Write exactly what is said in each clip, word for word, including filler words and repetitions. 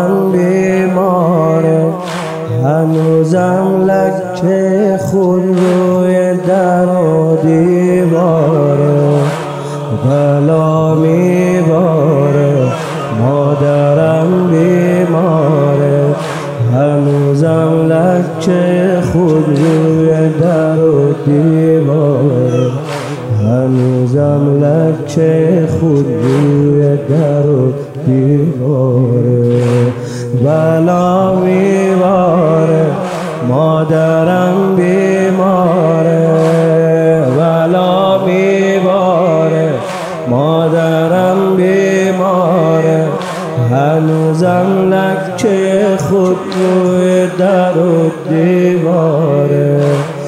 مادرم بیماره، هنوزم لکه خون روی در و دیواره. بلا میباره مادرم بیماره، هنوزم لکه خون روی در و دیواره. هنوزم لکه خون روی در و دیواره. بلا میباره مادرم بیماره، بلا میباره مادرم بیماره، هنوزم لکه خود روی در و دیواره.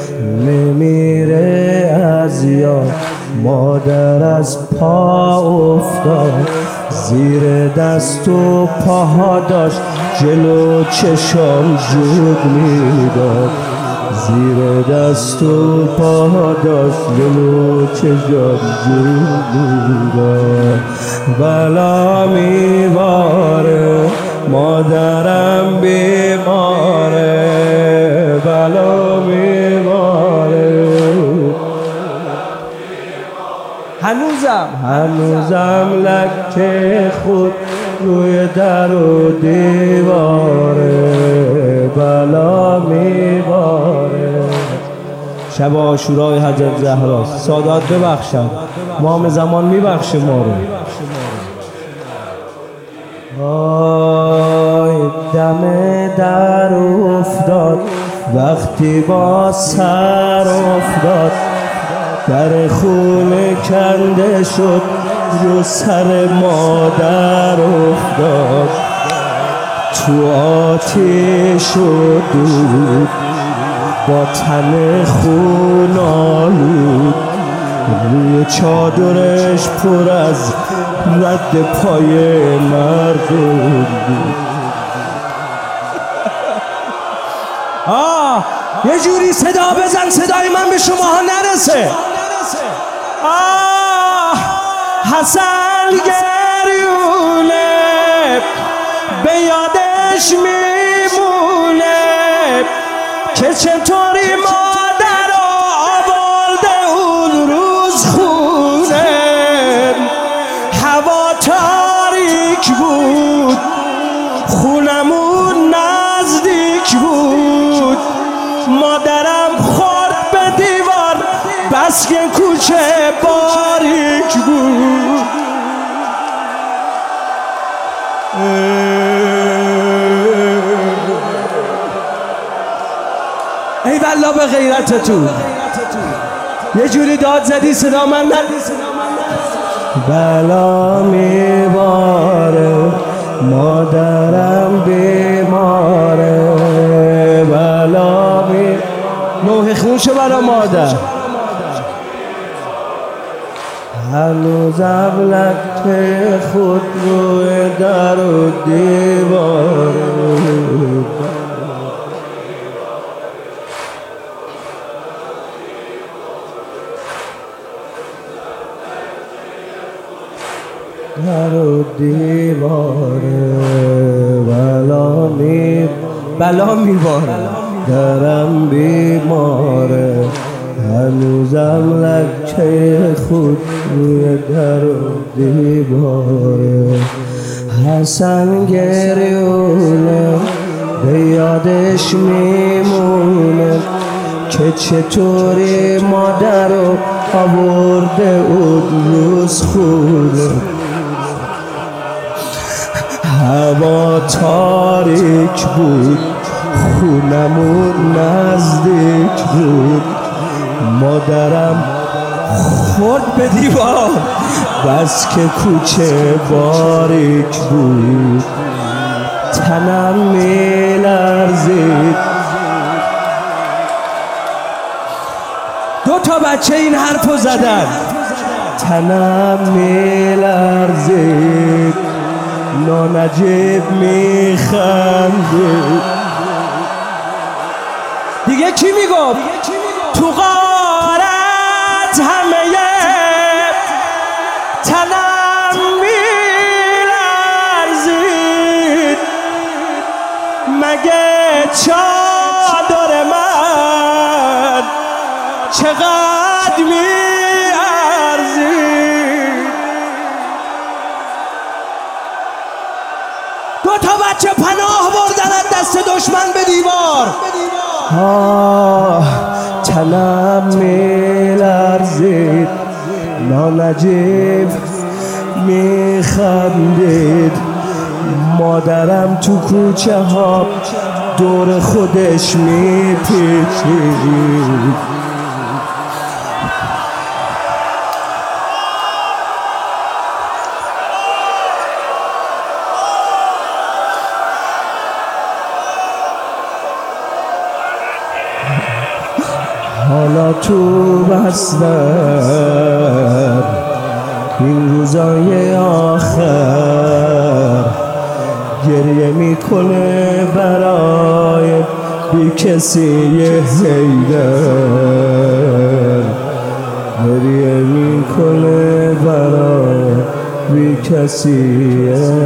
نمیره از یاد مادر از پا افتاد، زیر دست و پاها داشت جلو چشام جود میداد، زیر دست و پاها داشت جلو چشام جود میداد. بلا میباره مادرم بیماره، بلا میباره. هنوزم هنوزم لکه خود روی در و دیواره، بلا میباره. شب عاشورای حضرت زهراست، سادات ببخشن، امام زمان میبخشه ما رو. آی دم در افتاد وقتی با سر افتاد، در خونه کنده شد رو سر مادر افتاد، تو آتیش و دود با تن خون آلود، روی چادرش پر از رد پای مردم بود. آه یه جوری صدا بزن صدای من به شماها نرسه. آه حسن گریونه به یادش میمونه که چطوری مادر آورده اون روز خونه. هوا تاریک بود، خونمون نزدیک بود، مادرم خورد به دیوار بس که کوچه باریک بود. ای والله به غیرتتون یه جوری داد زدی صدا من ندی. بلا میباره مادرم بیماره، بلا می نوح خون شو برا مادر. هنوزم لکه خود روی در و دیواره، در و دیواره. بلا می بلا میباره درم بیماره، هنوزم لکه خود روی در و دیواره. حسن گریونه به یادش میمونه که چطوری مادر رو آورده اون روز خونه. هوا تاریک بود، خونمون نزدیک بود، مادرم خورد به دیوار بس که کوچه باریک بود، تنم میلرزید. دو تا بچه این حرفو زدن، تنم میلرزید، نانجیب میخندید. دیگه کی میگفت؟ تو غارت همه تنم میلرزید، رنگ چادر من چقدر میارزی. دو تا بچه پناه بردن از دست دشمن به دیوار. آه تنم میلرزید، نانجیب میخندید، مادرم تو کوچه ها دور خودش میپیچید. حالا تو بستر این روزای آخر گریه میکنه برای بی کسی حیدر، گریه میکنه برای بی کسی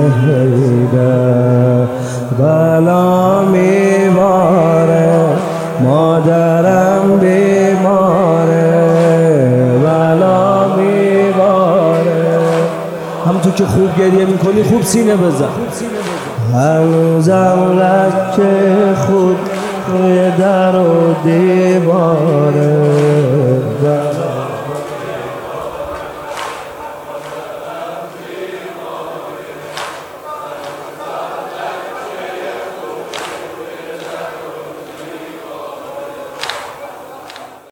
حیدر. بلا میباره مادرم بیماره، بلا میباره. همونطور که خوب گریه میکنی خوب سینه بزن. هنوزم لکه خود روی در و دیواره.